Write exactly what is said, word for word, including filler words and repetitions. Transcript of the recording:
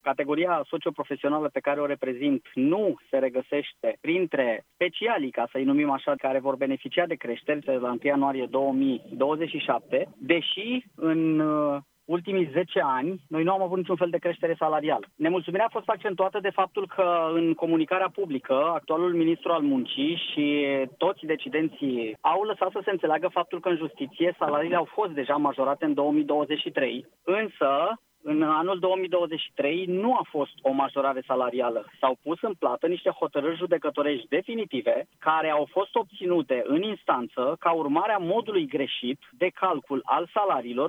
categoria socioprofesională pe care o reprezint nu se regăsește printre specialii, ca să-i numim așa, care vor beneficia de creșteri de la întâi ianuarie două mii douăzeci și șapte, deși în ultimii zece ani noi nu am avut niciun fel de creștere salarială. Nemulțumirea a fost accentuată de faptul că în comunicarea publică, actualul ministru al muncii și toți decidenții au lăsat să se înțeleagă faptul că în justiție salariile au fost deja majorate în două mii douăzeci și trei, însă în anul două mii douăzeci și trei nu a fost o majorare salarială. S-au pus în plată niște hotărâri judecătorești definitive care au fost obținute în instanță ca urmare a modului greșit de calcul al salariilor